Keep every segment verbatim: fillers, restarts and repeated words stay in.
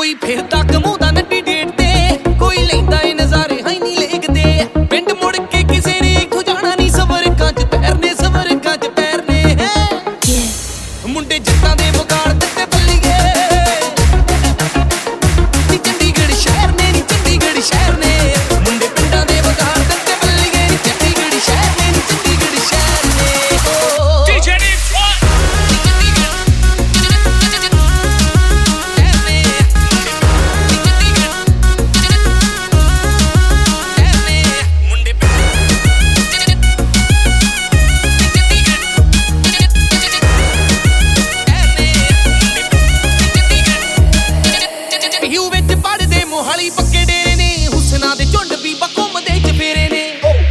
ਕੋਈ ਫਿਰਦਾ ਕਮਾਉਂਦਾ ਨੱਡੀ ਡੇਟ ਤੇ, ਕੋਈ ਲੈਂਦਾ ਏ ਨਜ਼ਾਰੇ ਹਾਈ ਨਹੀਂ ਲੇਕਦੇ। ਪਿੰਡ ਮੁੜ ਕੇ ਕਿਸੇ ਨੇ ਇੱਥੋਂ ਜਾਣਾ ਨਹੀਂ, ਸਵਰਗਾਂ ਚ ਤੈਰਨੇ ਸਵਰਗਾਂ ਚ ਤੈਰਨੇ। ਮੁੰਡੇ ਜੱਟਾਂ ਦੇ ਵਿਗਾੜ ਦਿੱਤੇ ਬੱਲੀਏ, ਨੀ ਚੰਡੀਗੜ੍ਹ ਸ਼ਹਿਰ ਨੇ, ਨੀ ਚੰਡੀਗੜ੍ਹ ਸ਼ਹਿਰ ਨੇ। ਮੁੰਡੇ ਪਿੰਡਾਂ ਦੇ ਵਿਗਾੜ ਦਿੱਤੇ ਬੱਲੀਏ, ਨੀ ਚੰਡੀਗੜ੍ਹ ਸ਼ਹਿਰ ਨੇ, ਨੀ ਚੰਡੀਗੜ੍ਹ ਸ਼ਹਿਰ ਨੇ। ਮੋਹਾਲੀ ਪੱਕੇ ਡੇਰੇ ਨੇ, ਹੁਸਨਾ ਦੇ ਝੁੰਡ ਬੀਬਾ ਘੁੰਮਦੇ ਚਫੇਰੇ ਨੇ।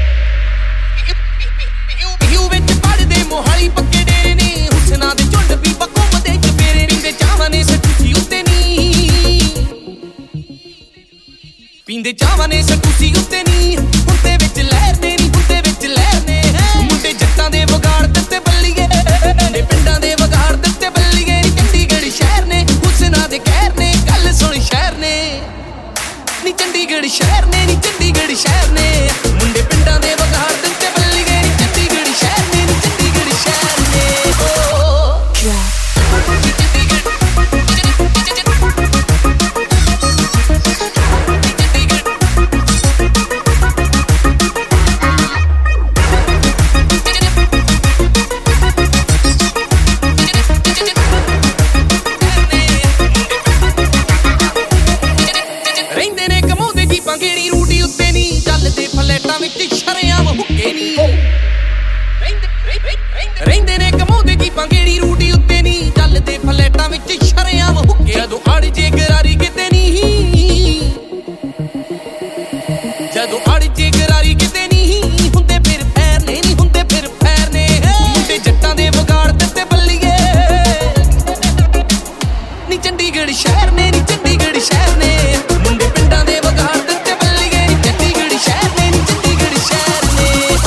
ਯੂ ਵਿੱਚ ਪੜਦੇ ਮੋਹਾਲੀ ਪੱਕੇ ਡੇਰੇ ਨੇ, ਹੁਸਨਾ ਦੇ ਝੁੰਡ ਬੀਬਾ ਘੁੰਮਦੇ ਚਫੇਰੇ। ਪੀਂਦੇ ਚਾਵਾਂ ਨੇ ਸਟੂਸੀ ਉੱਤੇ ਨੀ, ਪੀਂਦੇ ਚਾਵਾਂ ਨੇ ਸਟੂਸੀ ਉੱਤੇ ਨੀ। ਹੁੰਦੇ ਵਿੱਚ ਲਹਿਰ ਨੇ ਨੀ, ਹੁੰਦੇ ਵਿੱਚ ਲਹਿਰ ਨੇ। ਮੁੰਡੇ ਜੱਟਾਂ ਦੇ ਵਿਗਾੜ ਦਿੱਤੇ ਬੱਲੀਏ, ਮੁੰਡੇ ਪਿੰਡਾਂ ਦੇ ਵਿਗਾੜ ਦਿੱਤੇ ਬੱਲੀਏ। ਨੀ ਚੰਡੀਗੜ੍ਹ ਸ਼ਹਿਰ ਨੇ, ਹੁਸਨਾ ਦੇ ਕਹਿਰ ਨੇ। ਗੱਲ ਸੁਣ ਸ਼ਹਿਰ ਨੇ, ਨੀ ਚੰਡੀਗੜ੍ਹ ਸ਼ਹਿਰ ਨੇ, ਨੀ ਚੰਡੀਗੜ੍ਹ ਸ਼ਹਿਰ ਨੇ। ਮੁੰਡੇ ਪਿੰਡਾਂ ਦੇ ਵਿਗਾੜ ਦਿੱਤੇ ਬੱਲੀਏ, ਨੀ ਚੰਡੀਗੜ੍ਹ ਸ਼ਹਿਰ ਨੇ, ਨੀ ਚੰਡੀਗੜ੍ਹ ਸ਼ਹਿਰ ਨੇ। ਰਹਿੰਦੇ ਨੇ ਕਮਾਉਂਦੇ ਜੀਪਾਂ ਗੇੜੀ ਰੂਟੀ ਉੱਤੇ ਨੀ, ਚੱਲਦੇ ਫਲੈਟਾਂ ਵਿੱਚ ਸ਼ਰੇਆਮ ਹੁੱਕੇ ਨੀ। ਰਹਿੰਦੇ ਨੇ ਕਮਾਉਂਦੇ ਜੀਪਾਂ ਗੇੜੀ ਰੂਟੀ ਉੱਤੇ ਨੀ, ਚੱਲਦੇ ਫਲੈਟਾਂ ਵਿੱਚ ਸ਼ਰੇਆਮ ਹੁੱਕੇ। ਜਦੋਂ ਅੜ ਜੇ ਗਰਾਰੀ ਕਿਤੇ ਨੀ, ਜਦੋਂ ਅੜ ਜੇ ਗਰਾਰੀ ਕਿਤੇ ਨੀ, ਹੁੰਦੇ ਫਿਰ ਫੈਰ ਨੇ ਨੀ, ਹੁੰਦੇ ਫਿਰ ਫੈਰ ਨੇ। ਮੁੰਡੇ ਜੱਟਾਂ ਦੇ ਵਿਗਾੜ ਦਿੱਤੇ ਬੱਲੀਏ, ਨੀ ਚੰਡੀਗੜ੍ਹ ਸ਼ਹਿਰ ਨੇ, ਨੀ ਚੰਡੀਗੜ੍ਹ ਸ਼ਹਿਰ ਨੇ। ਮੁੰਡੇ ਪਿੰਡਾਂ ਦੇ ਵਿਗਾੜ ਦਿੱਤੇ ਬੱਲੀਏ, ਨੀ ਚੰਡੀਗੜ੍ਹ ਸ਼ਹਿਰ ਨੇ, ਨੀ ਚੰਡੀਗੜ੍ਹ ਸ਼ਹਿਰ ਨੇ।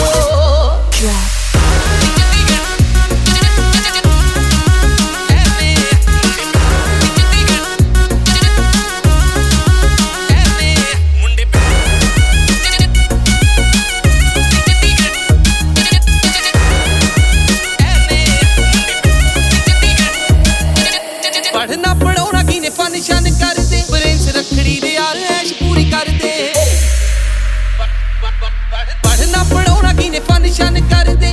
ਪੜ੍ਹਨਾ ਪੜਾਉਣਾ ਕਿਨੇ ਫਨ ਸ਼ਨ ਕਰਦੇ, ਪ੍ਰਿੰਸ ਰੱਖੜੀ ਦੇ ਯਾਰ ਐਸ਼ ਪੂਰੀ ਕਰਦੇ। ਪੜ੍ਹਨਾ ਪੜਾਉਣਾ ਕਿਨੇ ਫਨ ਸ਼ਨ ਕਰਦੇ,